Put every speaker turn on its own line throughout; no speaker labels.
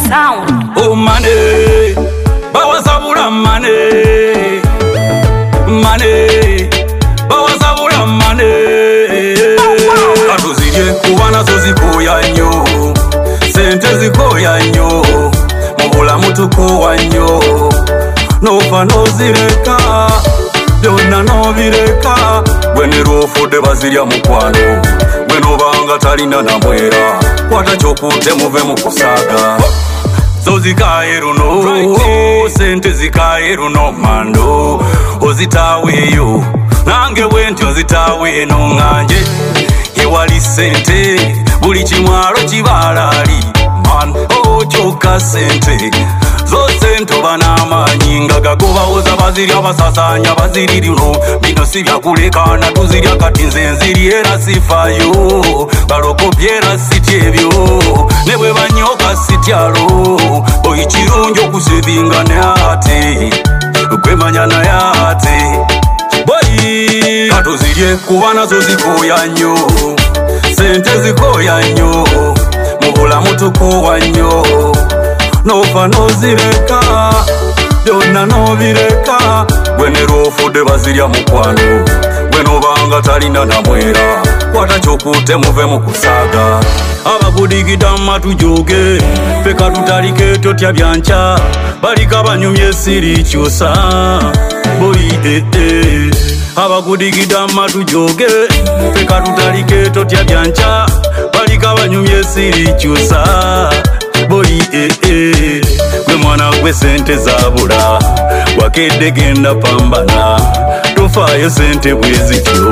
sound.
Oh money, bawasabula money, money, bawasabula money. Katuzirye kubana zo zikoya nnyo, sente zikoya nnyo, mubulamu tukowa nnyo, nofa nozireka, byonna nobireka, bwenero ofudde bazirya mukwano, bwenobanga talina namwera, kwata kyokute muve mu kusaaga. So zikaye runo, sente zikaye runo mando, ozitaweyo, nange bwenti ozitawe eno nganje, yewali sente, buli kimwalo kibalali, man, kyokka sente, zo sente oba n'amaanyi nga gagobawoza bazirya basasanya baziri luno, bino si byakulekana tuzirya kati nze nziri era sifaayo, balokopye era sitya ebyo, ne bwe banyoka sityalo, oyi kirungi okusevinga ne ate, kwemanya naye ate, boyi katuzirye kuba nazo zikoya nnyo, sente zikoya nnyo, mu bulamu tukowa nnyo, nofa nozireka, byonna nobireka, bwenero ofudde bazirya mukwano, bwenobanga talina namwera, kwata kyokute muve mu kusaaga. Abagudigida matujoge, feka tutalike totya byanca, balika banyumye siri kyusa, boyi abagudigida matujoge, feka tutalike totya byanca, balika banyumye siri kyusa, boyi gwe mwana gwe sente zabula, wakedde genda pambana, tofaayo sente bwezityo,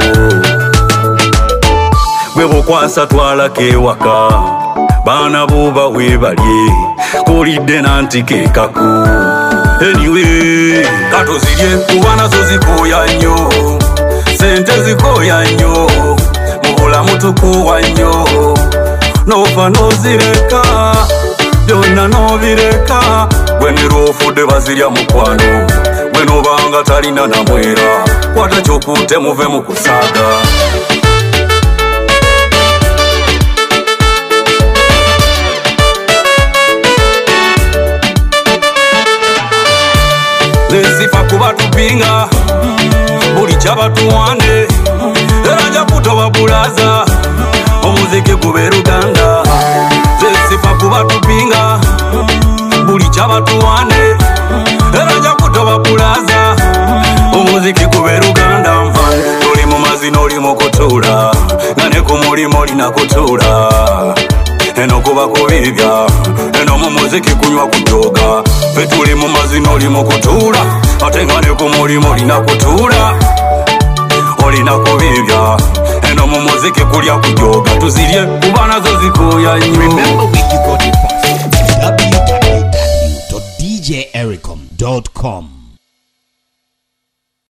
gwe bukwasa twalako ewaka, baana bo bawe balye, kulidde nanti keekaku. Anyway, katuzirye kuba nazo zikoya nnyo, sente zikoya nnyo, mu bulamu tukowa nnyo, nofa nozireka, byonna nobireka, bwenero ofudde bazirya mukwano, bwenobanga talina namwera, kwata kyokute muve mu kusaaga. Nesifa kuba tupinga, buli kyabatuwane, era nja kutoba bulaza, omuziki gube Luganda. Nesifa kuba tupinga, buli kyabatuwane, era nja kutoba bulaza, omuziki gube Luganda. Toli mu mazina oli mu kutuula, nga ne ku mulimu olina kutuula, eno kuba kubibya, eno mu muziki kunywa kujoga, fe tuli mu mazina oli mu kutuula, ate nga ne ku mulimu olina kutuula, olina kubibya, eno mu muziki kulya kujoga, tuzirye kuba nazo zikoya nnyo.
Remember where you got it from, www.djericom.com.